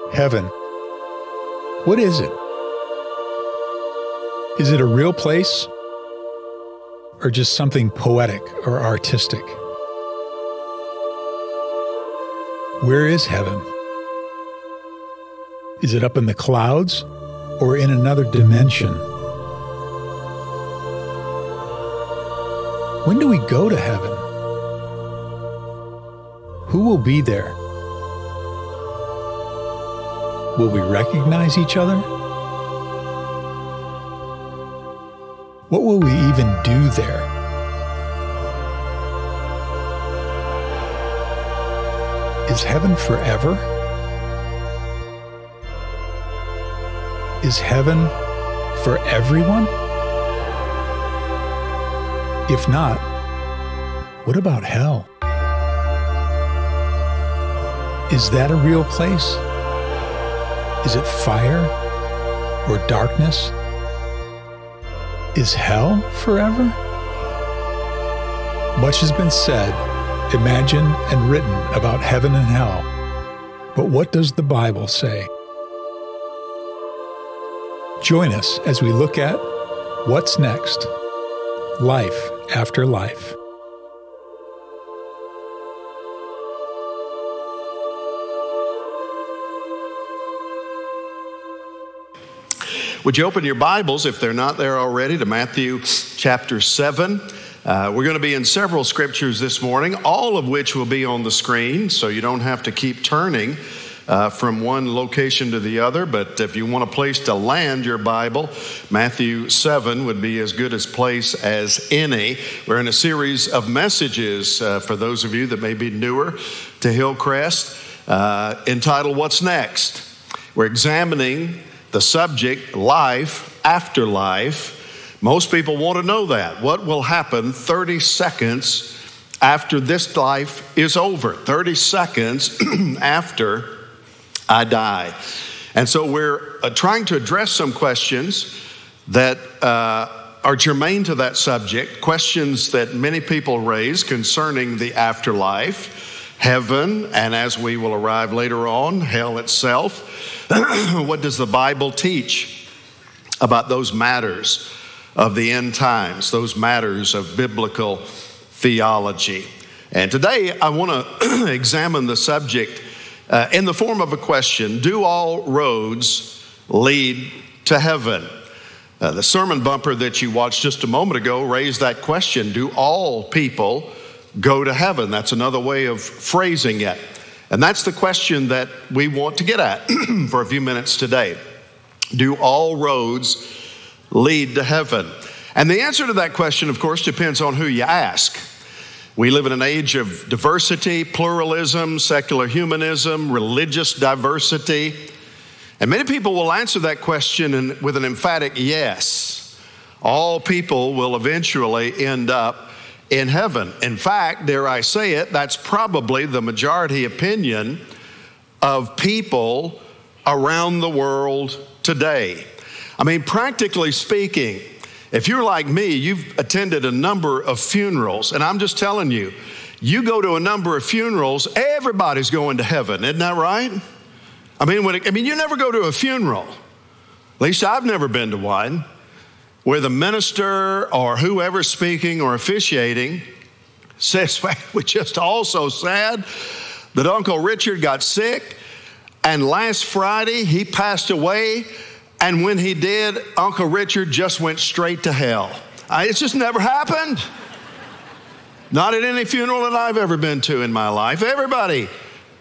Heaven. What is it? Is it a real place or just something poetic or artistic? Where is heaven? Is it up in the clouds or in another dimension? When do we go to heaven? Who will be there? Will we recognize each other? What will we even do there? Is heaven forever? Is heaven for everyone? If not, what about hell? Is that a real place? Is it fire or darkness? Is hell forever? Much has been said, imagined, and written about heaven and hell. But what does the Bible say? Join us as we look at what's next, life after life. Would you open your Bibles, if they're not there already, to Matthew chapter 7. We're going to be in several scriptures this morning, all of which will be on the screen, so you don't have to keep turning from one location to the other. But if you want a place to land your Bible, Matthew 7 would be as good a place as any. We're in a series of messages for those of you that may be newer to Hillcrest, entitled What's Next? We're examining the subject, life after life. Most people want to know that. What will happen 30 seconds after this life is over? 30 seconds after I die. And so we're trying to address some questions that are germane to that subject, questions that many people raise concerning the afterlife, heaven, and as we will arrive later on, hell itself. What does the Bible teach about those matters of the end times, those matters of biblical theology? And today I want to examine the subject in the form of a question: do all roads lead to heaven? The sermon bumper that you watched just a moment ago raised that question: do all people go to heaven? That's another way of phrasing it. And that's the question that we want to get at for a few minutes today. Do all roads lead to heaven? And the answer to that question, of course, depends on who you ask. We live in an age of diversity, pluralism, secular humanism, religious diversity. And many people will answer that question with an emphatic yes. All people will eventually end up in heaven. In fact, dare I say it, that's probably the majority opinion of people around the world today. I mean, practically speaking, if you're like me, you've attended a number of funerals, and I'm just telling you, you go to a number of funerals, everybody's going to heaven, isn't that right? I mean, you never go to a funeral, at least I've never been to one, where the minister or whoever's speaking or officiating says, well, we're just all so sad that Uncle Richard got sick, and last Friday he passed away, and when he did, Uncle Richard just went straight to hell. It's just never happened. Not at any funeral that I've ever been to in my life. Everybody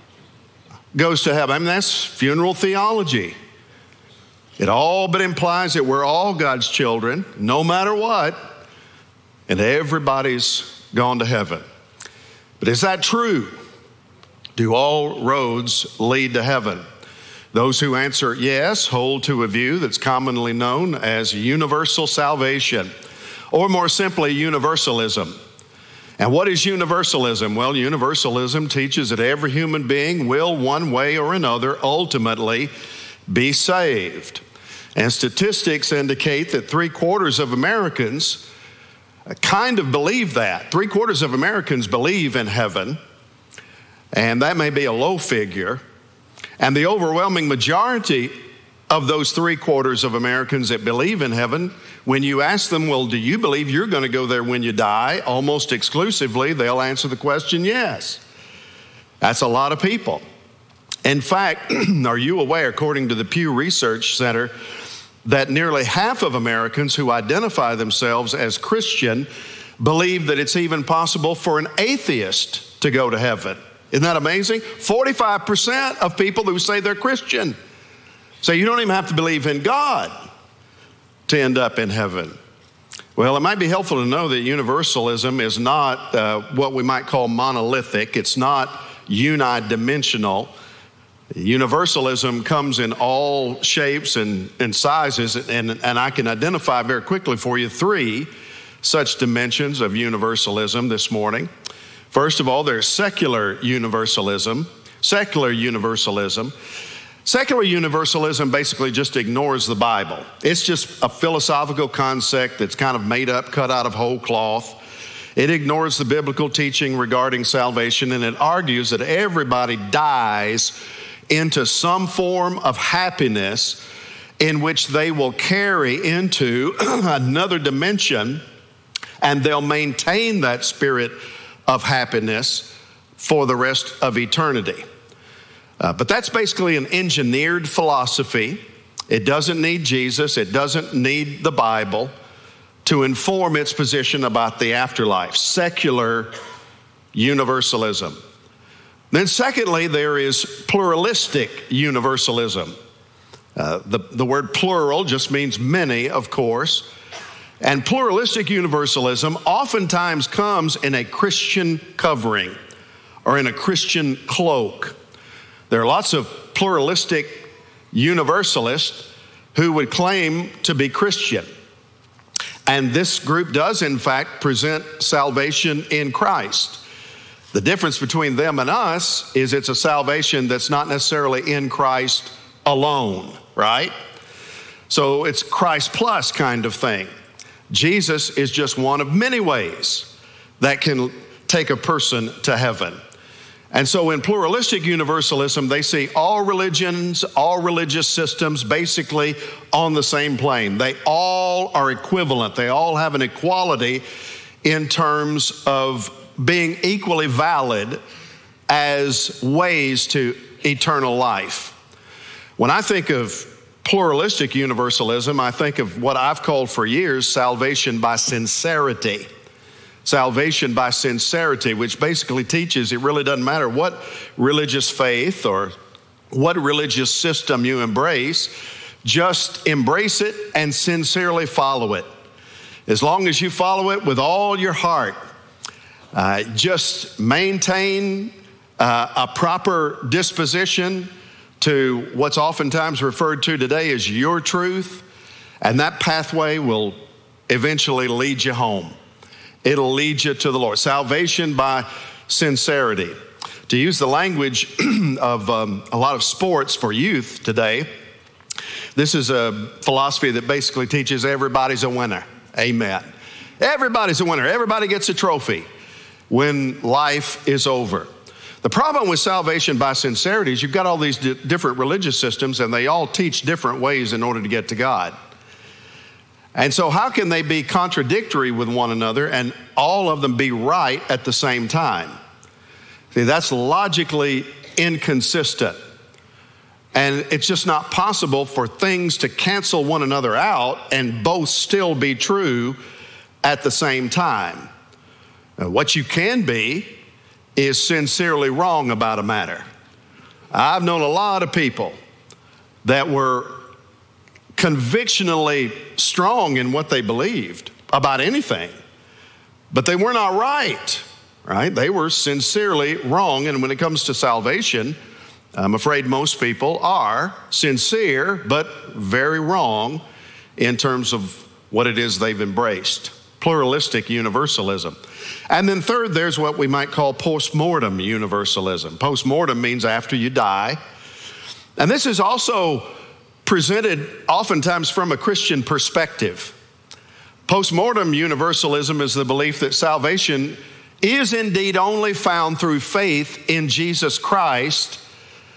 goes to heaven. I mean, that's funeral theology. It all but implies that we're all God's children, no matter what, and everybody's gone to heaven. But is that true? Do all roads lead to heaven? Those who answer yes hold to a view that's commonly known as universal salvation, or more simply, universalism. And what is universalism? Well, universalism teaches that every human being will, one way or another, ultimately be saved. And statistics indicate that 3/4 of Americans kind of believe that. 3/4 of Americans believe in heaven, and that may be a low figure. And the overwhelming majority of those 3/4 of Americans that believe in heaven, when you ask them, well, do you believe you're going to go there when you die? Almost exclusively, they'll answer the question, yes. That's a lot of people. In fact, are you aware, according to the Pew Research Center, that nearly half of Americans who identify themselves as Christian believe that it's even possible for an atheist to go to heaven? Isn't that amazing? 45% of people who say they're Christian. So you don't even have to believe in God to end up in heaven. Well, it might be helpful to know that universalism is not what we might call monolithic. It's not unidimensional. Universalism comes in all shapes and sizes, and I can identify very quickly for you 3 such dimensions of universalism this morning. First of all, there's secular universalism. Secular universalism basically just ignores the Bible. It's just a philosophical concept that's kind of made up, cut out of whole cloth. It ignores the biblical teaching regarding salvation, and it argues that everybody dies into some form of happiness in which they will carry into another dimension, and they'll maintain that spirit of happiness for the rest of eternity. But that's basically an engineered philosophy. It doesn't need Jesus. It doesn't need the Bible to inform its position about the afterlife. Secular universalism. Then secondly, there is pluralistic universalism. The word plural just means many, of course. And pluralistic universalism oftentimes comes in a Christian covering or in a Christian cloak. There are lots of pluralistic universalists who would claim to be Christian. And this group does, in fact, present salvation in Christ. The difference between them and us is it's a salvation that's not necessarily in Christ alone, right? So it's Christ plus kind of thing. Jesus is just one of many ways that can take a person to heaven. And so in pluralistic universalism, they see all religions, all religious systems basically on the same plane. They all are equivalent. They all have an equality in terms of being equally valid as ways to eternal life. When I think of pluralistic universalism, I think of what I've called for years salvation by sincerity. Salvation by sincerity, which basically teaches it really doesn't matter what religious faith or what religious system you embrace, just embrace it and sincerely follow it. As long as you follow it with all your heart, just maintain a proper disposition to what's oftentimes referred to today as your truth, and that pathway will eventually lead you home. It'll lead you to the Lord. Salvation by sincerity. To use the language of a lot of sports for youth today, this is a philosophy that basically teaches everybody's a winner. Amen. Everybody's a winner. Everybody gets a trophy when life is over. The problem with salvation by sincerity is you've got all these different religious systems, and they all teach different ways in order to get to God. And so how can they be contradictory with one another and all of them be right at the same time? See, that's logically inconsistent. And it's just not possible for things to cancel one another out and both still be true at the same time. Now, what you can be is sincerely wrong about a matter. I've known a lot of people that were convictionally strong in what they believed about anything, but they were not right? They were sincerely wrong. And when it comes to salvation, I'm afraid most people are sincere, but very wrong in terms of what it is they've embraced. Pluralistic universalism. And then third, there's what we might call postmortem universalism. Postmortem means after you die. And this is also presented oftentimes from a Christian perspective. Postmortem universalism is the belief that salvation is indeed only found through faith in Jesus Christ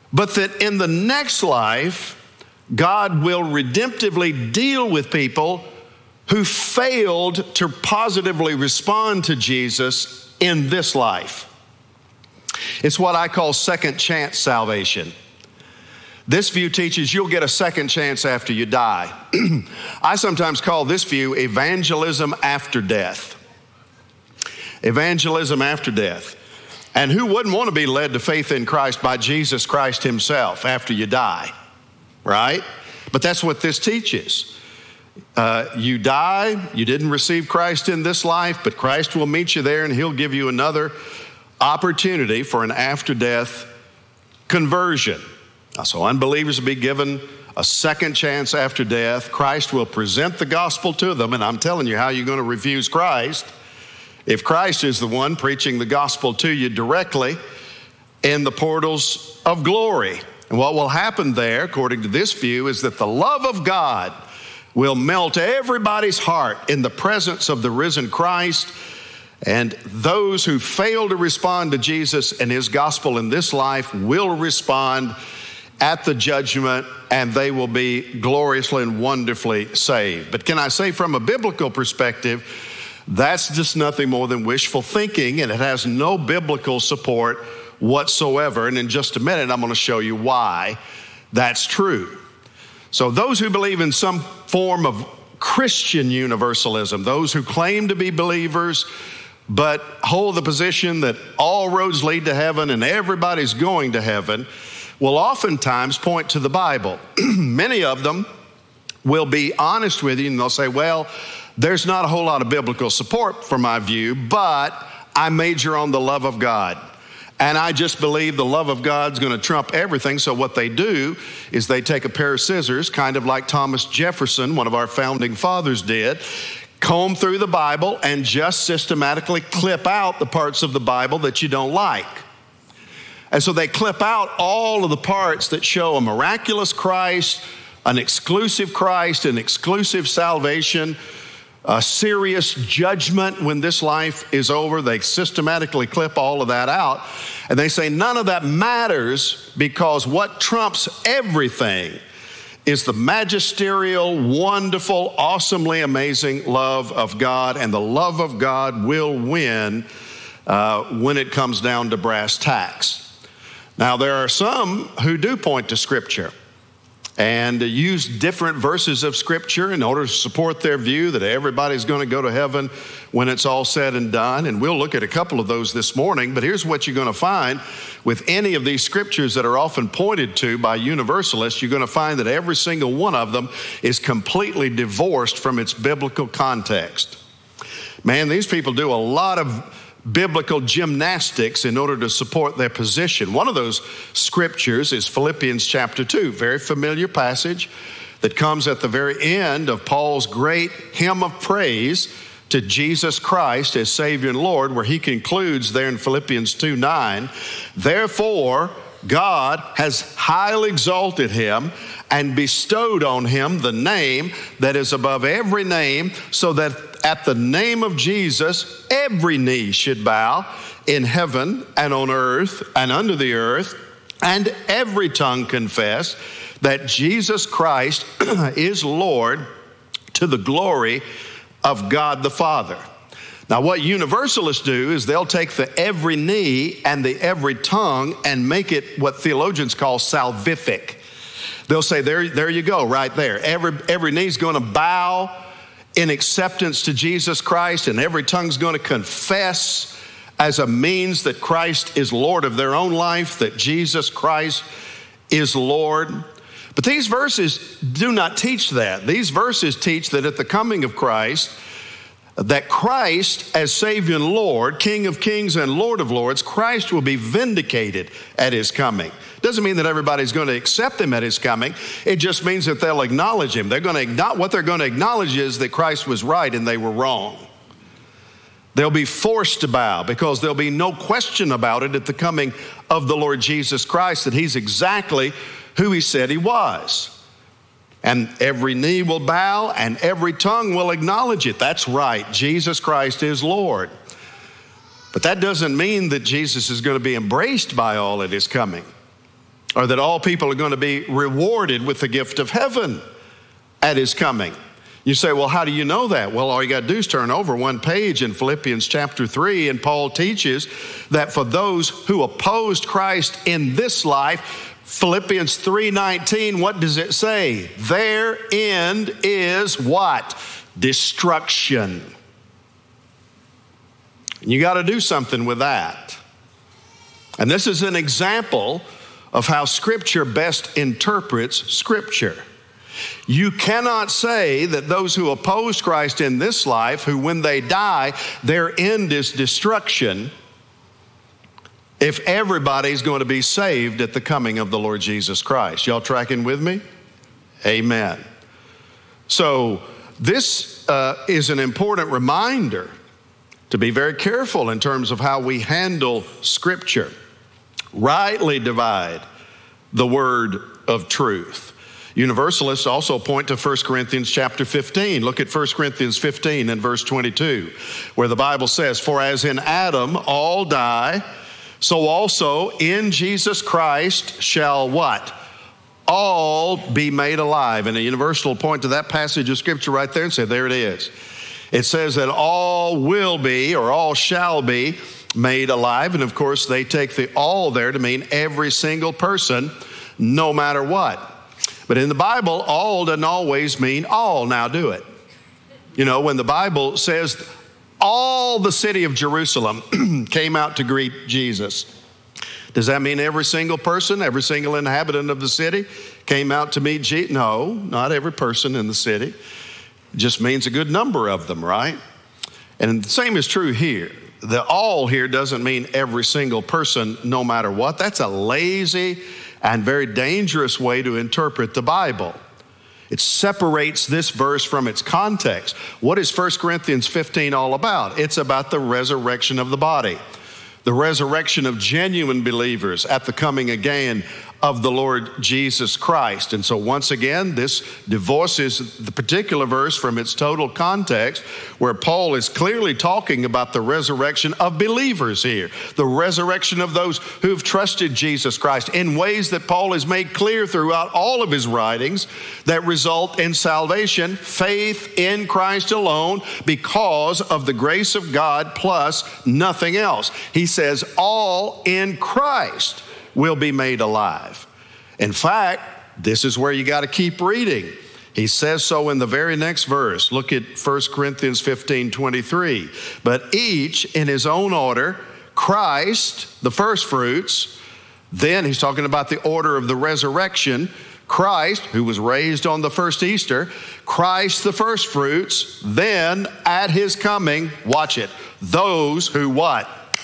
but that in the next life, God will redemptively deal with people who failed to positively respond to Jesus in this life. It's what I call second chance salvation. This view teaches you'll get a second chance after you die. I sometimes call this view evangelism after death. Evangelism after death. And who wouldn't want to be led to faith in Christ by Jesus Christ himself after you die, right? But that's what this teaches. You die, you didn't receive Christ in this life, but Christ will meet you there and he'll give you another opportunity for an after-death conversion. So unbelievers will be given a second chance after death. Christ will present the gospel to them, and I'm telling you how you're going to refuse Christ if Christ is the one preaching the gospel to you directly in the portals of glory. And what will happen there, according to this view, is that the love of God will melt everybody's heart in the presence of the risen Christ, and those who fail to respond to Jesus and his gospel in this life will respond at the judgment, and they will be gloriously and wonderfully saved. But can I say from a biblical perspective, that's just nothing more than wishful thinking, and it has no biblical support whatsoever. And in just a minute, I'm going to show you why that's true. So those who believe in some form of Christian universalism, those who claim to be believers but hold the position that all roads lead to heaven and everybody's going to heaven, will oftentimes point to the Bible. Many of them will be honest with you and they'll say, well, there's not a whole lot of biblical support for my view, but I major on the love of God. And I just believe the love of God's going to trump everything. So what they do is they take a pair of scissors, kind of like Thomas Jefferson, one of our founding fathers, did, comb through the Bible and just systematically clip out the parts of the Bible that you don't like. And so they clip out all of the parts that show a miraculous Christ, an exclusive salvation, a serious judgment when this life is over. They systematically clip all of that out. And they say none of that matters because what trumps everything is the magisterial, wonderful, awesomely amazing love of God. And the love of God will win when it comes down to brass tacks. Now, there are some who do point to Scripture and use different verses of Scripture in order to support their view that everybody's going to go to heaven when it's all said and done. And we'll look at a couple of those this morning. But here's what you're going to find with any of these Scriptures that are often pointed to by universalists. You're going to find that every single one of them is completely divorced from its biblical context. Man, these people do a lot of biblical gymnastics in order to support their position. One of those scriptures is Philippians chapter 2, very familiar passage that comes at the very end of Paul's great hymn of praise to Jesus Christ as Savior and Lord, where he concludes there in Philippians 2:9, therefore God has highly exalted him and bestowed on him the name that is above every name, so that at the name of Jesus, every knee should bow in heaven and on earth and under the earth, and every tongue confess that Jesus Christ is Lord, to the glory of God the Father. Now, what universalists do is they'll take the every knee and the every tongue and make it what theologians call salvific. They'll say, there you go, right there. Every knee's going to bow in acceptance to Jesus Christ, and every tongue's going to confess as a means that Christ is Lord of their own life, that Jesus Christ is Lord. But these verses do not teach that. These verses teach that at the coming of Christ, that Christ as Savior and Lord, King of Kings and Lord of Lords, Christ will be vindicated at his coming. Doesn't mean that everybody's going to accept him at his coming. It just means that they'll acknowledge him. What they're going to acknowledge is that Christ was right and they were wrong. They'll be forced to bow because there'll be no question about it at the coming of the Lord Jesus Christ, that he's exactly who he said he was. And every knee will bow and every tongue will acknowledge it. That's right. Jesus Christ is Lord. But that doesn't mean that Jesus is going to be embraced by all at his coming. or that all people are going to be rewarded with the gift of heaven at his coming. You say, well, how do you know that? Well, all you got to do is turn over one page in Philippians chapter 3, and Paul teaches that for those who opposed Christ in this life, Philippians 3:19, what does it say? Their end is what? Destruction. You got to do something with that. And this is an example of how Scripture best interprets Scripture. You cannot say that those who oppose Christ in this life, who when they die, their end is destruction, if everybody's going to be saved at the coming of the Lord Jesus Christ. Y'all tracking with me? Amen. So this is an important reminder to be very careful in terms of how we handle Scripture. Rightly divide the word of truth. Universalists also point to 1 Corinthians chapter 15. Look at 1 Corinthians 15 and verse 22, where the Bible says, for as in Adam all die, so also in Jesus Christ shall what? All be made alive. And a universal point to that passage of Scripture right there and say, there it is. It says that all will be, or all shall be, made alive. And of course, they take the all there to mean every single person, no matter what. But in the Bible, all doesn't always mean all. Now do it. You know, when the Bible says all the city of Jerusalem came out to greet Jesus, does that mean every single person, every single inhabitant of the city came out to meet Jesus? No, not every person in the city. It just means a good number of them, right? And the same is true here. The all here doesn't mean every single person, no matter what. That's a lazy and very dangerous way to interpret the Bible. It separates this verse from its context. What is 1 Corinthians 15 all about? It's about the resurrection of the body, the resurrection of genuine believers at the coming again of the Lord Jesus Christ. And so once again, this divorces the particular verse from its total context, where Paul is clearly talking about the resurrection of believers here, the resurrection of those who've trusted Jesus Christ in ways that Paul has made clear throughout all of his writings that result in salvation, faith in Christ alone, because of the grace of God plus nothing else. He says all in Christ will be made alive. In fact, this is where you got to keep reading. He says so in the very next verse. Look at 1 Corinthians 15:23. But each in his own order, Christ, the first fruits, then he's talking about the order of the resurrection, Christ, who was raised on the first Easter, Christ the first fruits, then at his coming, watch it, those who what?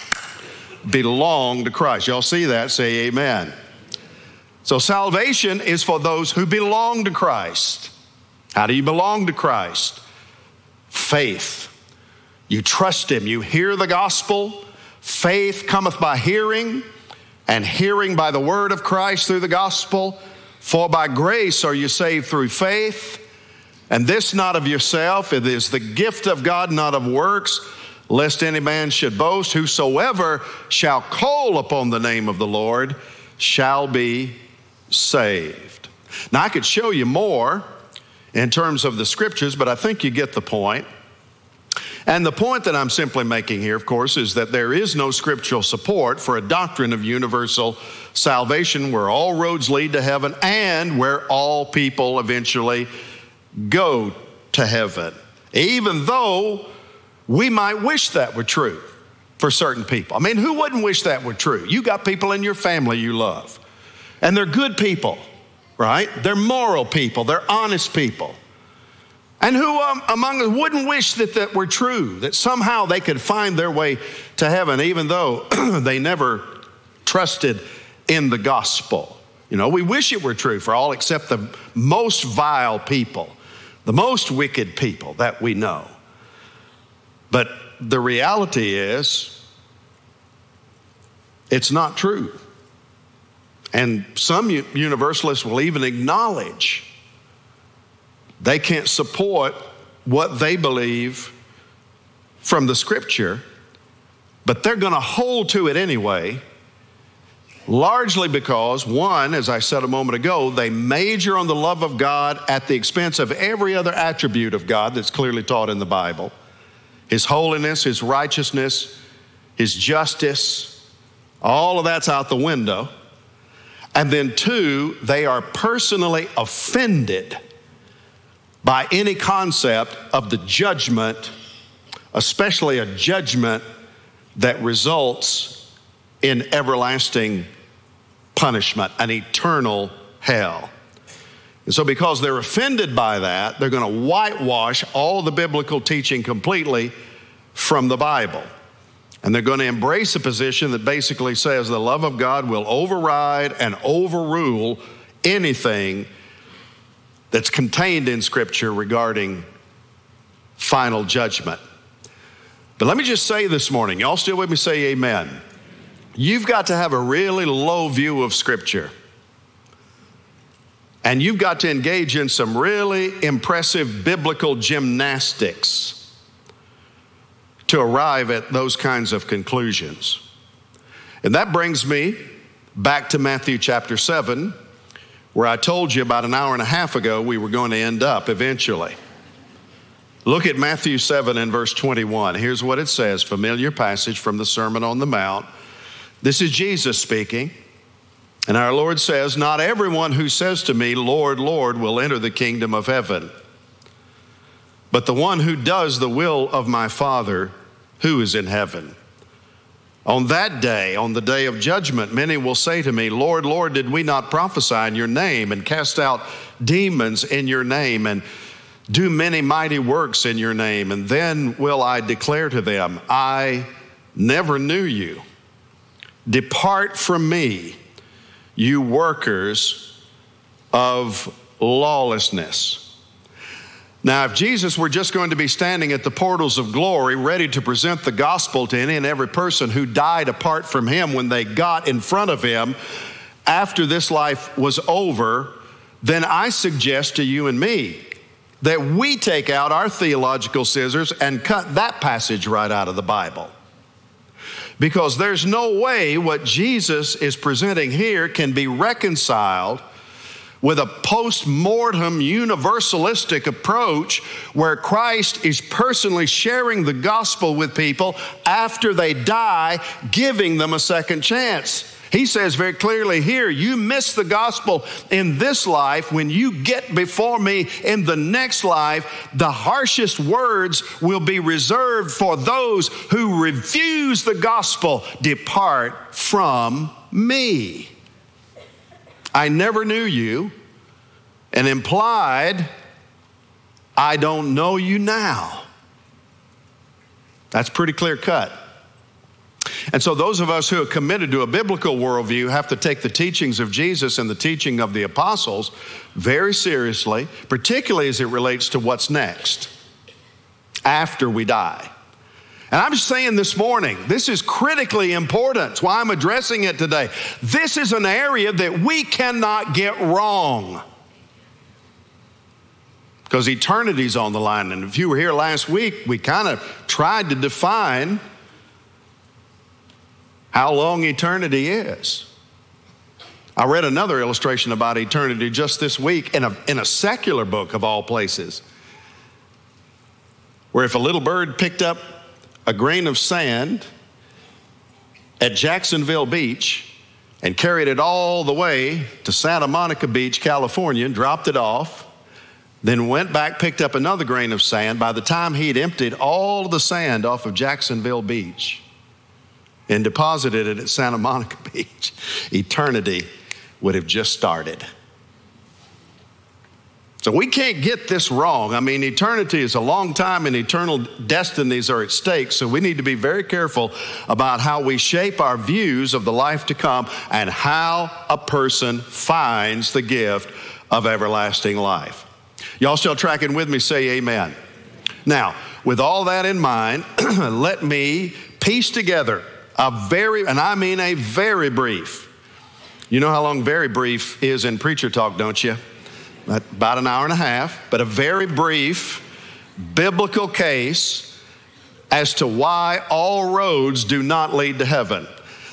Belong to Christ. Y'all see that? Say amen. So salvation is for those who belong to Christ. How do you belong to Christ? Faith. You trust him. You hear the gospel. Faith cometh by hearing, and hearing by the word of Christ through the gospel. For by grace are you saved through faith, and this not of yourself. It is the gift of God, not of works, lest any man should boast. Whosoever shall call upon the name of the Lord shall be saved. Now, I could show you more in terms of the scriptures, but I think you get the point. And the point that I'm simply making here, of course, is that there is no scriptural support for a doctrine of universal salvation where all roads lead to heaven and where all people eventually go to heaven. Even though we might wish that were true for certain people. I mean, who wouldn't wish that were true? You got people in your family you love, and they're good people, right? They're moral people. They're honest people. And who among us wouldn't wish that that were true, that somehow they could find their way to heaven, even though they never trusted in the gospel? You know, we wish it were true for all except the most vile people, the most wicked people that we know. But the reality is, it's not true. And some universalists will even acknowledge they can't support what they believe from the scripture, but they're going to hold to it anyway, Largely because, one, as I said a moment ago, they major on the love of God at the expense of every other attribute of God that's clearly taught in the Bible. His holiness, His righteousness, His justice, all of that's out the window. And then two, they are personally offended by any concept of the judgment, especially a judgment that results in everlasting punishment, an eternal hell. And so because they're offended by that, they're going to whitewash all the biblical teaching completely from the Bible. And they're going to embrace a position that basically says the love of God will override and overrule anything that's contained in Scripture regarding final judgment. But let me just say this morning, y'all still with me? Say amen. You've got to have a really low view of Scripture. And you've got to engage in some really impressive biblical gymnastics to arrive at those kinds of conclusions. And that brings me back to Matthew chapter 7, where I told you about an hour and a half ago we were going to end up eventually. Look at Matthew 7 and verse 21. Here's what it says, familiar passage from the Sermon on the Mount. This is Jesus speaking. And our Lord says, "Not everyone who says to me, 'Lord, Lord,' will enter the kingdom of heaven, but the one who does the will of my Father who is in heaven. On that day, on the day of judgment, many will say to me, 'Lord, Lord, did we not prophesy in your name and cast out demons in your name and do many mighty works in your name?' And then will I declare to them, 'I never knew you. Depart from me, you workers of lawlessness.'" Now, if Jesus were just going to be standing at the portals of glory, ready to present the gospel to any and every person who died apart from Him when they got in front of Him after this life was over, then I suggest to you and me that we take out our theological scissors and cut that passage right out of the Bible. Because there's no way what Jesus is presenting here can be reconciled with a post-mortem universalistic approach where Christ is personally sharing the gospel with people after they die, giving them a second chance. He says very clearly here, you miss the gospel in this life. When you get before me in the next life, the harshest words will be reserved for those who refuse the gospel. Depart from me. I never knew you, and implied, I don't know you now. That's pretty clear cut. And so those of us who are committed to a biblical worldview have to take the teachings of Jesus and the teaching of the apostles very seriously, particularly as it relates to what's next after we die. And I'm just saying this morning, this is critically important. That's why I'm addressing it today. This is an area that we cannot get wrong, because eternity's on the line. And if you were here last week, we kind of tried to define how long eternity is. I read another illustration about eternity just this week in a secular book of all places, where if a little bird picked up a grain of sand at Jacksonville Beach and carried it all the way to Santa Monica Beach, California, and dropped it off, then went back, picked up another grain of sand, by the time he'd emptied all the sand off of Jacksonville Beach and deposited it at Santa Monica Beach, eternity would have just started. So we can't get this wrong. I mean, eternity is a long time and eternal destinies are at stake. So we need to be very careful about how we shape our views of the life to come and how a person finds the gift of everlasting life. Y'all still tracking with me? Say amen. Now, with all that in mind, let me piece together a very brief. You know how long very brief is in preacher talk, don't you? About an hour and a half, but a very brief biblical case as to why all roads do not lead to heaven.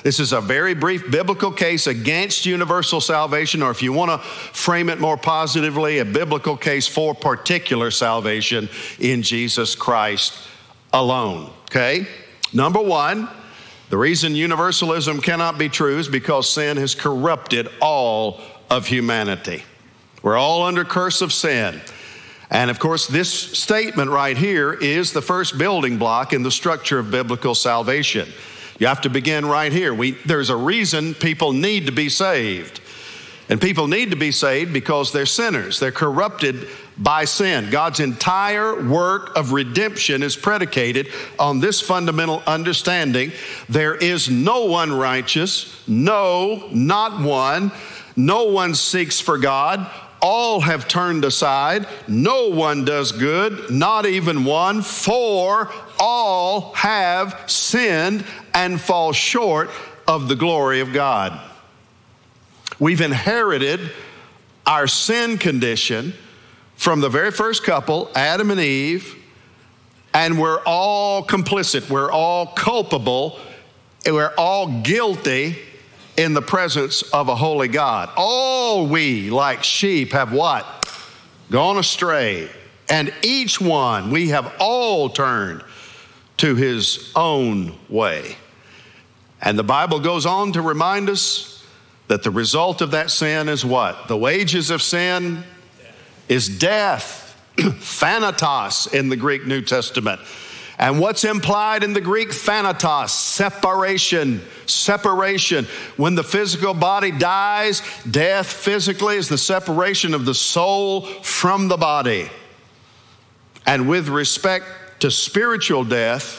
This is a very brief biblical case against universal salvation, or if you want to frame it more positively, a biblical case for particular salvation in Jesus Christ alone, okay? Number one, the reason universalism cannot be true is because sin has corrupted all of humanity. We're all under curse of sin. And of course, this statement right here is the first building block in the structure of biblical salvation. You have to begin right here. There's a reason people need to be saved. And people need to be saved because they're sinners. They're corrupted by sin. God's entire work of redemption is predicated on this fundamental understanding. There is no one righteous, no, not one. No one seeks for God. All have turned aside. No one does good, not even one. For all have sinned and fall short of the glory of God. We've inherited our sin condition from the very first couple, Adam and Eve, and we're all complicit. We're all culpable. We're all guilty in the presence of a holy God. All we, like sheep, have what? Gone astray. And each one, we have all turned to his own way. And the Bible goes on to remind us that the result of that sin is what? The wages of sin is death. Thanatos in the Greek New Testament. And what's implied in the Greek thanatos? Separation. Separation. When the physical body dies, death physically is the separation of the soul from the body. And with respect to spiritual death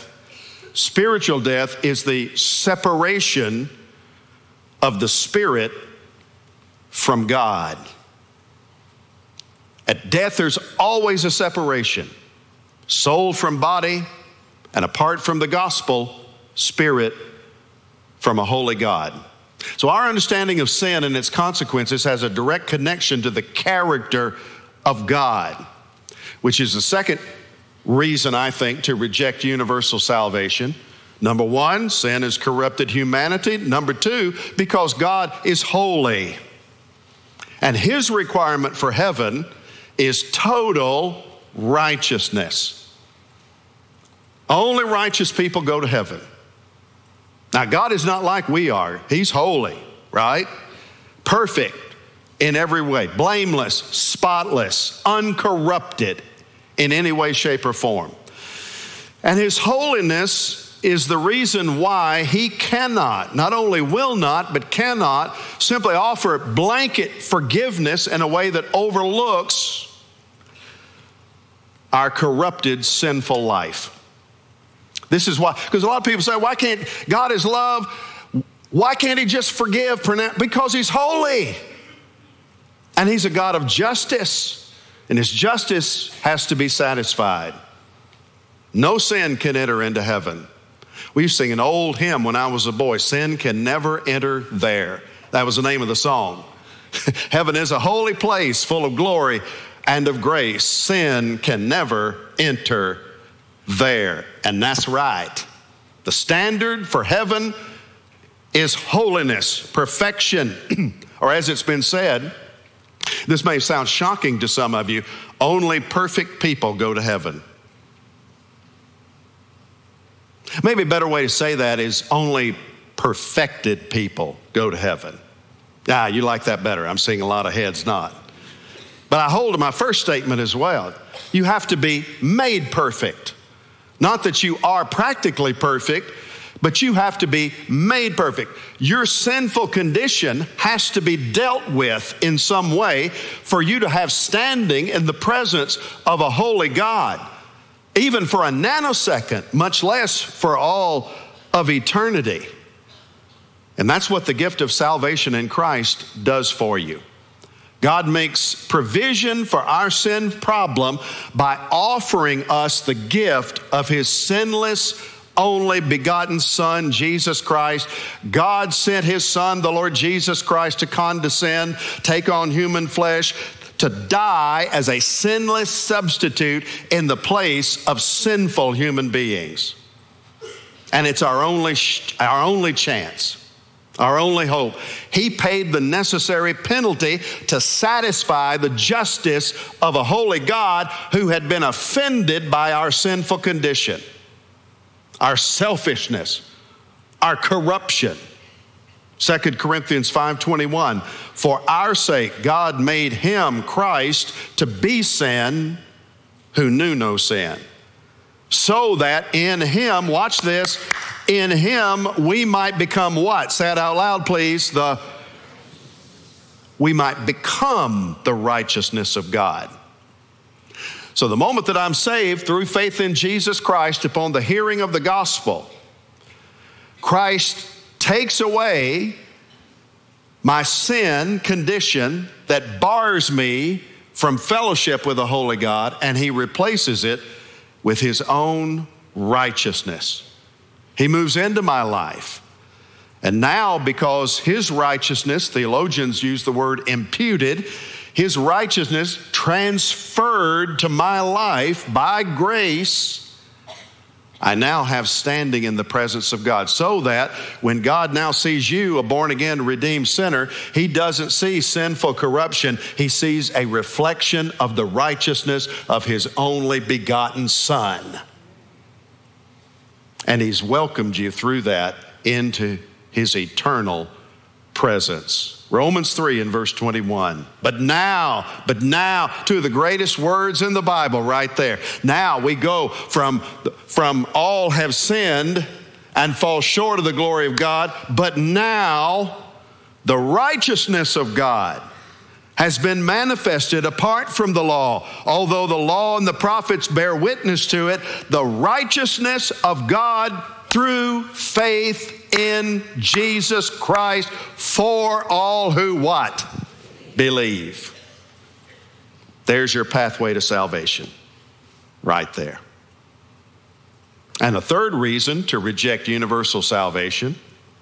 is the separation of the spirit from God. At death, there's always a separation. Soul from body, and apart from the gospel, spirit from a holy God. So our understanding of sin and its consequences has a direct connection to the character of God, which is the second reason, I think, to reject universal salvation. Number one, sin has corrupted humanity. Number two, because God is holy. And his requirement for heaven is total righteousness. Only righteous people go to heaven. Now, God is not like we are. He's holy, right? Perfect in every way, blameless, spotless, uncorrupted in any way, shape, or form. And his holiness is the reason why he cannot, not only will not, but cannot simply offer blanket forgiveness in a way that overlooks our corrupted, sinful life. This is why, because a lot of people say, why can't, God is love, why can't he just forgive? Because he's holy. And he's a God of justice. And his justice has to be satisfied. No sin can enter into heaven. We used to sing an old hymn when I was a boy, sin can never enter there. That was the name of the song. Heaven is a holy place full of glory and of grace. Sin can never enter there. And that's right. The standard for heaven is holiness, perfection, or as it's been said, this may sound shocking to some of you, only perfect people go to heaven. Maybe a better way to say that is only perfected people go to heaven. You like that better. I'm seeing a lot of heads nod. But I hold to my first statement as well. You have to be made perfect. Not that you are practically perfect, but you have to be made perfect. Your sinful condition has to be dealt with in some way for you to have standing in the presence of a holy God, even for a nanosecond, much less for all of eternity. And that's what the gift of salvation in Christ does for you. God makes provision for our sin problem by offering us the gift of his sinless, only begotten Son, Jesus Christ. God sent his Son, the Lord Jesus Christ, to condescend, take on human flesh, to die as a sinless substitute in the place of sinful human beings. And it's our only chance. our only hope. He paid the necessary penalty to satisfy the justice of a holy God who had been offended by our sinful condition, our selfishness, our corruption. 2 Corinthians 5:21, for our sake God made him, Christ, to be sin who knew no sin, so that in him, watch this, in him we might become what? Say it out loud, please. We might become the righteousness of God. So the moment that I'm saved through faith in Jesus Christ upon the hearing of the gospel, Christ takes away my sin condition that bars me from fellowship with the holy God, and he replaces it with his own righteousness. He moves into my life. And now, because his righteousness, theologians use the word imputed, his righteousness transferred to my life by grace, I now have standing in the presence of God, so that when God now sees you, a born-again, redeemed sinner, he doesn't see sinful corruption. He sees a reflection of the righteousness of his only begotten Son. And he's welcomed you through that into his eternal presence. Romans 3 and verse 21. But now, two of the greatest words in the Bible right there. Now we go from all have sinned and fall short of the glory of God, but now the righteousness of God has been manifested apart from the law. Although the law and the prophets bear witness to it, the righteousness of God through faith in Jesus Christ for all who what? Believe. There's your pathway to salvation right there. And a third reason to reject universal salvation,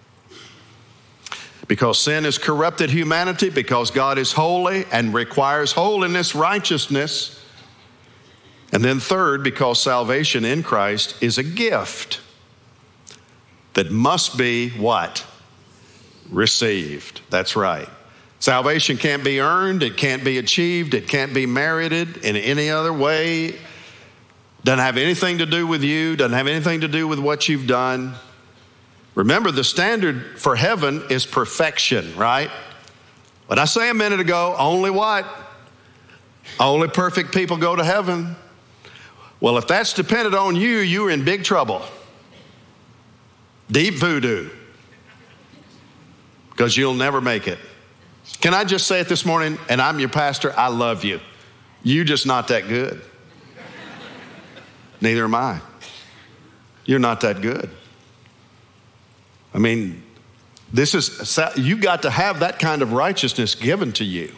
because sin has corrupted humanity, because God is holy and requires holiness, righteousness. And then third, because salvation in Christ is a gift that must be what? Received. That's right. Salvation can't be earned. It can't be achieved. It can't be merited in any other way. Doesn't have anything to do with you. Doesn't have anything to do with what you've done. Remember, the standard for heaven is perfection, right? What I say a minute ago, only what? Only perfect people go to heaven. Well, if that's dependent on you, you're in big trouble. Deep voodoo. Because you'll never make it. Can I just say it this morning, and I'm your pastor, I love you. You're just not that good. Neither am I. You're not that good. I mean, you've got to have that kind of righteousness given to you.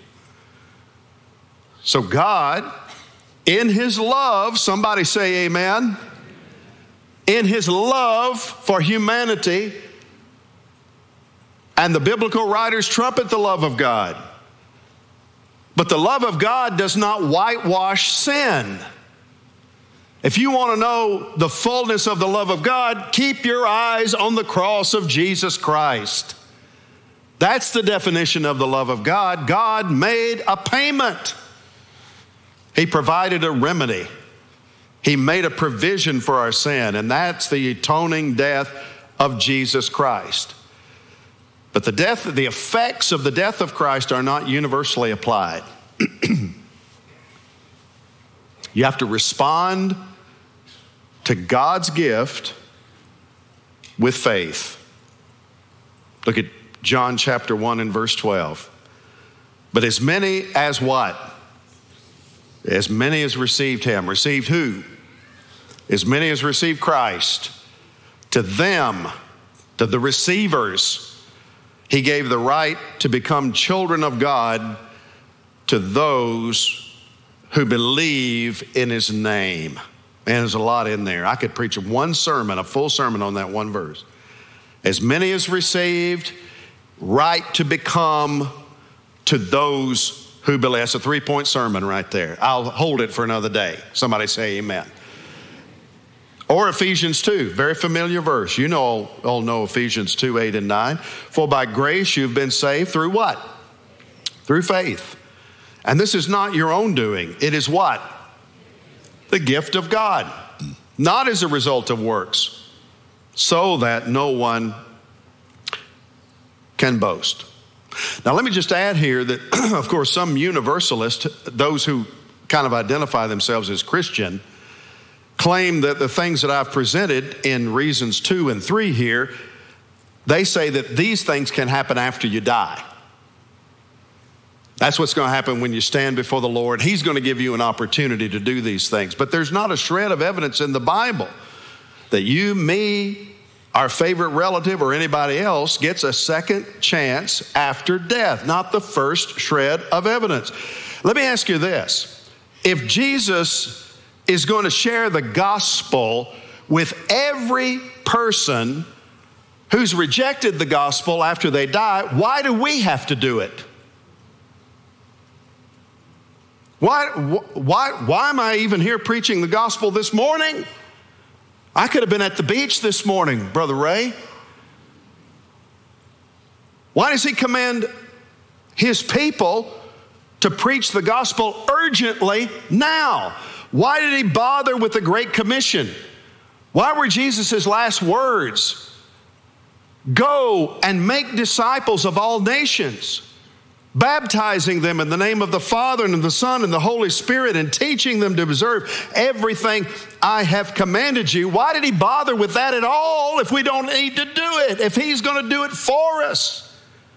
So God, in his love, somebody say amen. In his love for humanity, and the biblical writers trumpet the love of God. But the love of God does not whitewash sin. If you want to know the fullness of the love of God, keep your eyes on the cross of Jesus Christ. That's the definition of the love of God. God made a payment. He provided a remedy. He made a provision for our sin, and that's the atoning death of Jesus Christ. But the effects of the death of Christ are not universally applied. You have to respond to God's gift with faith. Look at John chapter 1 and verse 12. But as many as what? As many as received him. Received who? As many as received Christ. To them, to the receivers, he gave the right to become children of God, to those who believe in his name. Man, there's a lot in there. I could preach one sermon, a full sermon on that one verse. As many as received, right to become, to those who believe. That's a 3-point sermon right there. I'll hold it for another day. Somebody say amen. Or Ephesians 2, very familiar verse. You all know Ephesians 2, 8 and 9. For by grace you've been saved through what? Through faith. And this is not your own doing. It is what? The gift of God. Not as a result of works, so that no one can boast. Now let me just add here that, of course, some universalists, those who kind of identify themselves as Christian, claim that the things that I've presented in reasons 2 and 3 here, they say that these things can happen after you die. That's what's going to happen when you stand before the Lord. He's going to give you an opportunity to do these things. But there's not a shred of evidence in the Bible that you, me, our favorite relative, or anybody else gets a second chance after death. Not the first shred of evidence. Let me ask you this. If Jesus is going to share the gospel with every person who's rejected the gospel after they die, why do we have to do it? Why am I even here preaching the gospel this morning? I could have been at the beach this morning, Brother Ray. Why does he command his people to preach the gospel urgently now? Why did he bother with the Great Commission? Why were Jesus' last words? Go and make disciples of all nations, baptizing them in the name of the Father and of the Son and the Holy Spirit, and teaching them to observe everything I have commanded you. Why did he bother with that at all if we don't need to do it, if he's going to do it for us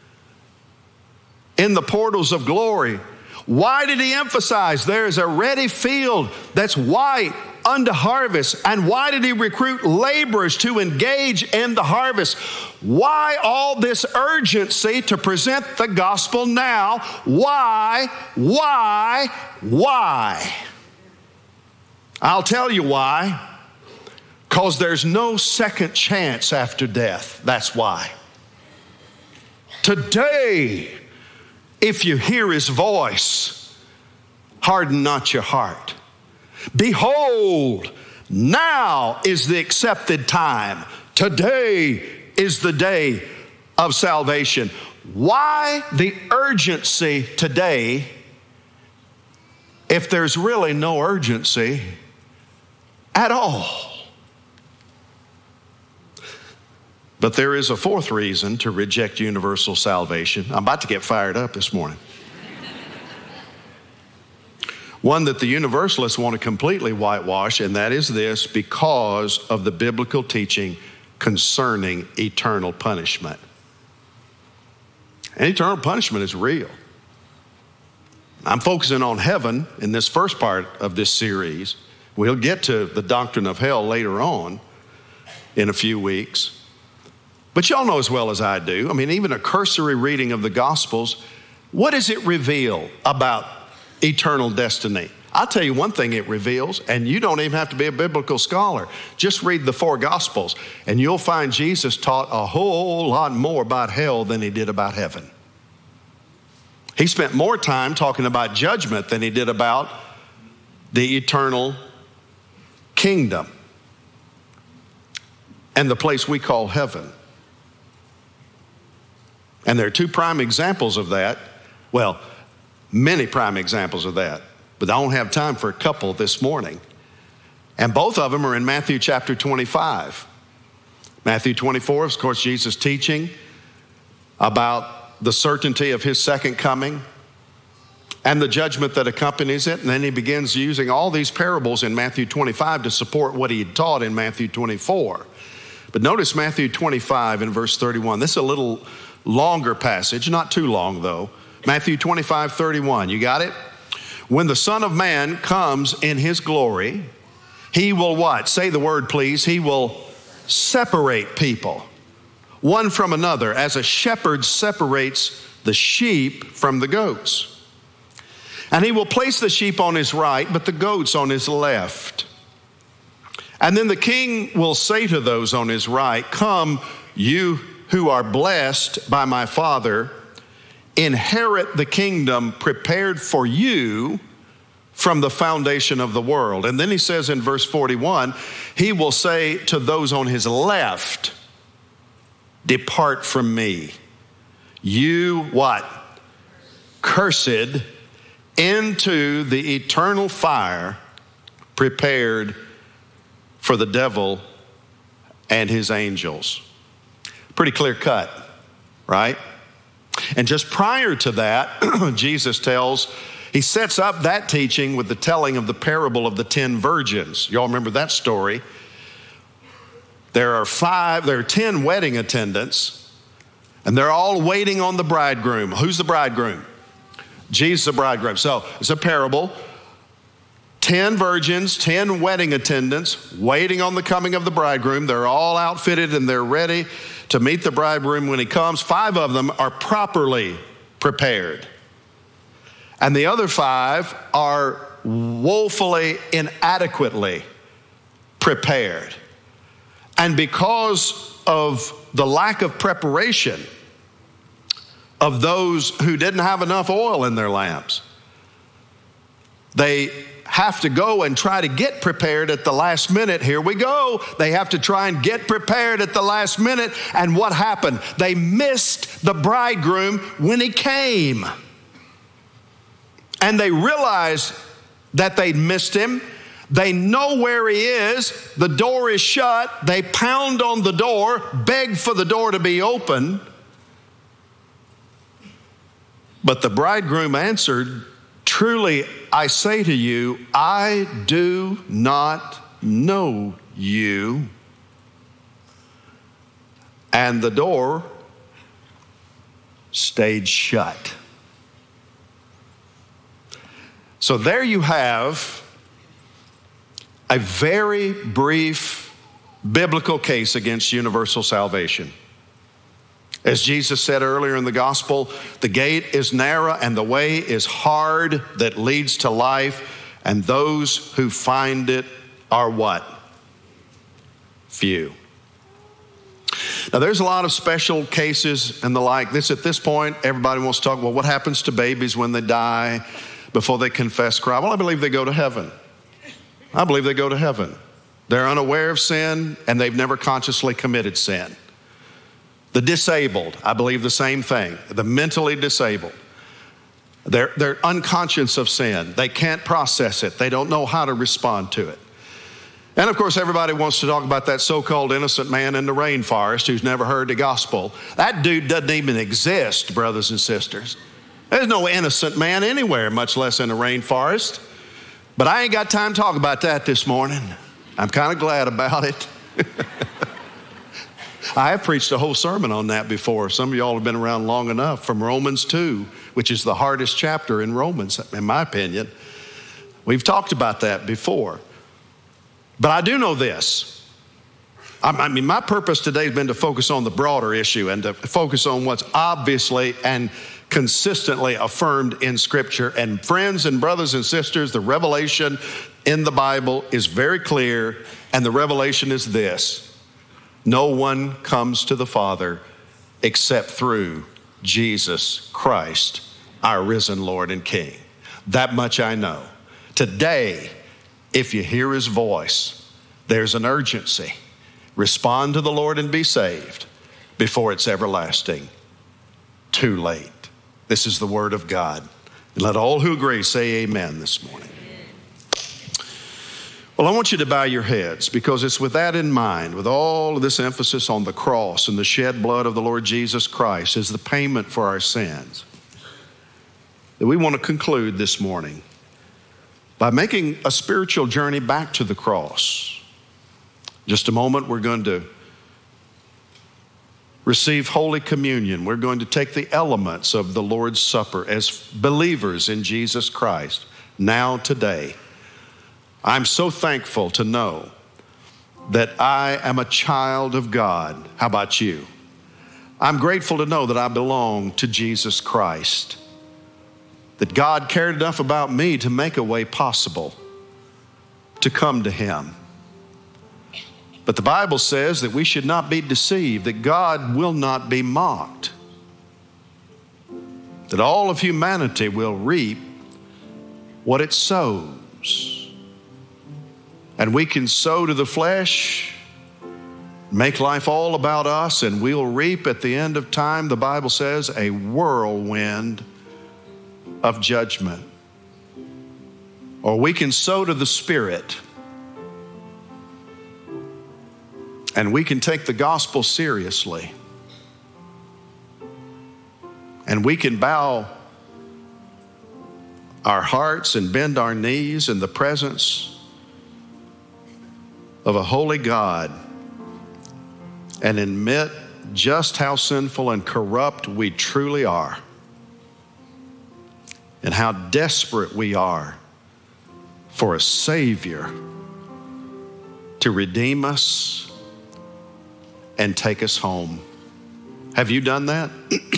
in the portals of glory? Why did he emphasize there is a ready field that's white unto harvest? And why did he recruit laborers to engage in the harvest? Why all this urgency to present the gospel now? Why? I'll tell you why. Because there's no second chance after death. That's why. Today, if you hear his voice, harden not your heart. Behold, now is the accepted time. Today is the day of salvation. Why the urgency today if there's really no urgency at all? But there is a fourth reason to reject universal salvation. I'm about to get fired up this morning. One that the universalists want to completely whitewash, and that is this: because of the biblical teaching concerning eternal punishment. And eternal punishment is real. I'm focusing on heaven in this first part of this series. We'll get to the doctrine of hell later on in a few weeks. But y'all know as well as I do, I mean, even a cursory reading of the Gospels, what does it reveal about eternal destiny? I'll tell you one thing it reveals, and you don't even have to be a biblical scholar. Just read the 4 Gospels, and you'll find Jesus taught a whole lot more about hell than he did about heaven. He spent more time talking about judgment than he did about the eternal kingdom and the place we call heaven. And there are 2 prime examples of that. Well, many prime examples of that. But I don't have time for a couple this morning. And both of them are in Matthew chapter 25. Matthew 24, of course, Jesus teaching about the certainty of his second coming and the judgment that accompanies it. And then he begins using all these parables in Matthew 25 to support what he had taught in Matthew 24. But notice Matthew 25 in verse 31. This is a little longer passage, not too long though. Matthew 25, 31. You got it? When the Son of Man comes in his glory, he will what? Say the word, please. He will separate people one from another, as a shepherd separates the sheep from the goats. And he will place the sheep on his right, but the goats on his left. And then the king will say to those on his right, come, you who are blessed by my Father, inherit the kingdom prepared for you from the foundation of the world. And then he says in verse 41, he will say to those on his left, depart from me. You what? Cursed, into the eternal fire prepared for the devil and his angels. Pretty clear cut, right? And just prior to that, Jesus he sets up that teaching with the telling of the parable of the 10 virgins. Y'all remember that story? There are 10 wedding attendants, and they're all waiting on the bridegroom. Who's the bridegroom? Jesus, the bridegroom. So it's a parable. 10 virgins, 10 wedding attendants waiting on the coming of the bridegroom. They're all outfitted and they're ready to meet the bridegroom when he comes. 5 of them are properly prepared. And the other 5 are woefully, inadequately prepared. And because of the lack of preparation of those who didn't have enough oil in their lamps, they have to go and try to get prepared at the last minute. Here we go. They have to try and get prepared at the last minute. And what happened? They missed the bridegroom when he came. And they realized that they'd missed him. They know where he is. The door is shut. They pound on the door, beg for the door to be open. But the bridegroom answered, truly, I say to you, I do not know you. And the door stayed shut. So there you have a very brief biblical case against universal salvation. As Jesus said earlier in the gospel, the gate is narrow and the way is hard that leads to life, and those who find it are what? Few. Now there's a lot of special cases and the like. At this point, everybody wants to talk, well, what happens to babies when they die before they confess Christ? Well, I believe they go to heaven. I believe they go to heaven. They're unaware of sin and they've never consciously committed sin. The disabled, I believe the same thing. The mentally disabled. They're unconscious of sin. They can't process it. They don't know how to respond to it. And of course, everybody wants to talk about that so-called innocent man in the rainforest who's never heard the gospel. That dude doesn't even exist, brothers and sisters. There's no innocent man anywhere, much less in the rainforest. But I ain't got time to talk about that this morning. I'm kind of glad about it. I have preached a whole sermon on that before. Some of y'all have been around long enough, from Romans 2, which is the hardest chapter in Romans, in my opinion. We've talked about that before. But I do know this. I mean, my purpose today has been to focus on the broader issue and to focus on what's obviously and consistently affirmed in Scripture. And friends and brothers and sisters, the revelation in the Bible is very clear, and the revelation is this: no one comes to the Father except through Jesus Christ, our risen Lord and King. That much I know. Today, if you hear his voice, there's an urgency. Respond to the Lord and be saved before it's everlasting too late. This is the word of God. And let all who agree say amen this morning. Well, I want you to bow your heads, because it's with that in mind, with all of this emphasis on the cross and the shed blood of the Lord Jesus Christ as the payment for our sins, that we want to conclude this morning by making a spiritual journey back to the cross. Just a moment, we're going to receive Holy Communion. We're going to take the elements of the Lord's Supper as believers in Jesus Christ now, today. I'm so thankful to know that I am a child of God. How about you? I'm grateful to know that I belong to Jesus Christ, that God cared enough about me to make a way possible to come to him. But the Bible says that we should not be deceived, that God will not be mocked, that all of humanity will reap what it sows. And we can sow to the flesh, make life all about us, and we'll reap at the end of time, the Bible says, a whirlwind of judgment. Or we can sow to the Spirit, and we can take the gospel seriously. And we can bow our hearts and bend our knees in the presence of a holy God and admit just how sinful and corrupt we truly are and how desperate we are for a Savior to redeem us and take us home. Have you done that?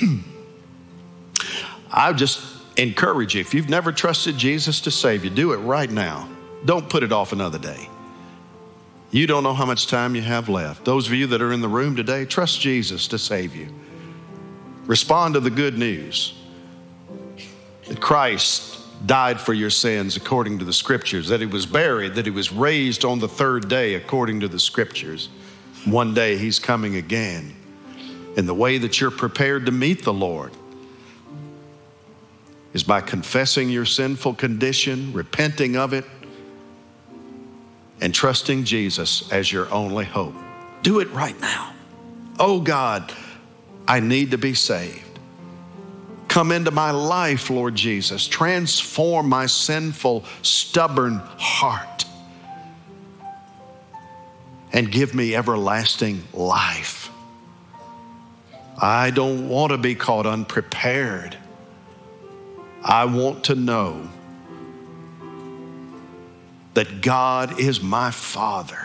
I just encourage you, if you've never trusted Jesus to save you, do it right now. Don't put it off another day. You don't know how much time you have left. Those of you that are in the room today, trust Jesus to save you. Respond to the good news that Christ died for your sins according to the Scriptures, that He was buried, that He was raised on the third day according to the Scriptures. One day He's coming again. And the way that you're prepared to meet the Lord is by confessing your sinful condition, repenting of it, and trusting Jesus as your only hope. Do it right now. Oh God, I need to be saved. Come into my life, Lord Jesus. Transform my sinful, stubborn heart and give me everlasting life. I don't want to be caught unprepared. I want to know that God is my Father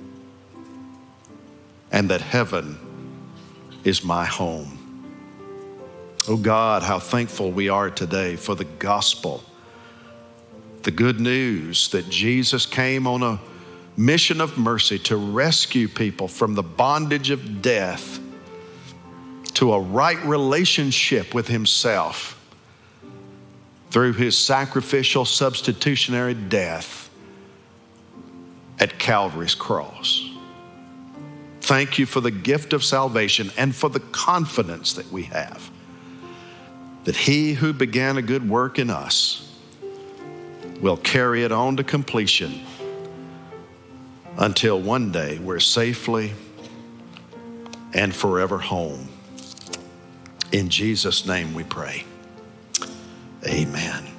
and that heaven is my home. Oh God, how thankful we are today for the gospel, the good news that Jesus came on a mission of mercy to rescue people from the bondage of death to a right relationship with Himself through His sacrificial substitutionary death at Calvary's cross. Thank you for the gift of salvation and for the confidence that we have that He who began a good work in us will carry it on to completion until one day we're safely and forever home. In Jesus' name we pray. Amen.